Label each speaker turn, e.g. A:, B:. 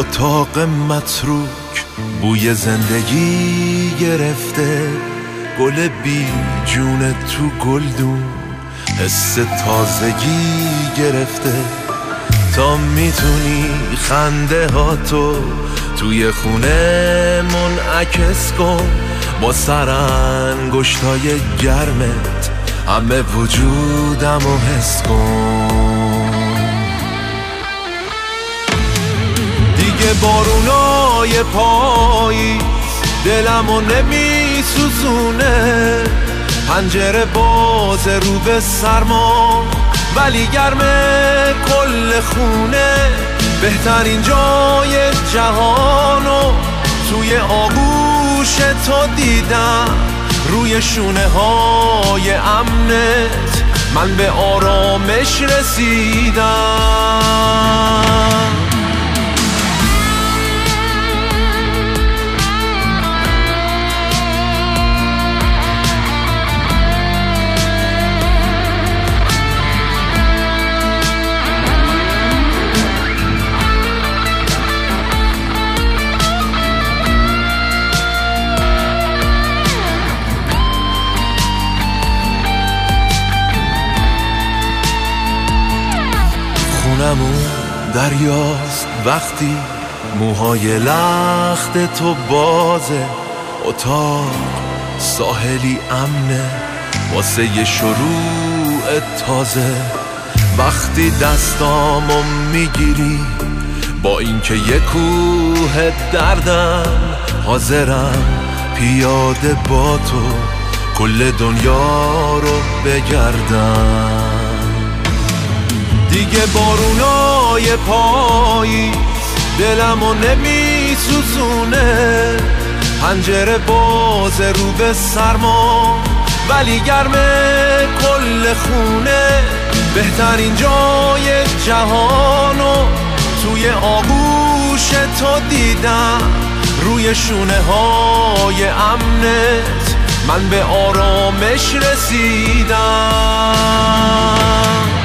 A: اتاق متروک بوی زندگی گرفته، گل بی جون تو گلدون حس تازگی گرفته. تا میتونی خنده ها تو توی خونه منعکس کن، با سرانگشتای گرمت همه وجودمو حس کن. دیگه بارونای پاییز دلمو نمی سوزونه، پنجره باز رو به سرما ولی گرمه کل خونه. بهترین جای جهانو توی آغوش تو دیدم، روی شونه های امنت من به آرامش رسیدم. خونمون دریاست وقتی موهای لخت تو بازه، اتاق ساحلی امنه واسه یه شروع تازه. وقتی دستامو میگیری با اینکه یه کوه دردم، حاضرم پیاده با تو کل دنیا رو بگردم. دیگه بارونای پاییز دلمو نمی سوزونه، پنجره باز رو به سرما ولی گرمه کل خونه. بهترین جای جهانو توی آغوش تو دیدم، روی شونه های امنت من به آرامش رسیدم.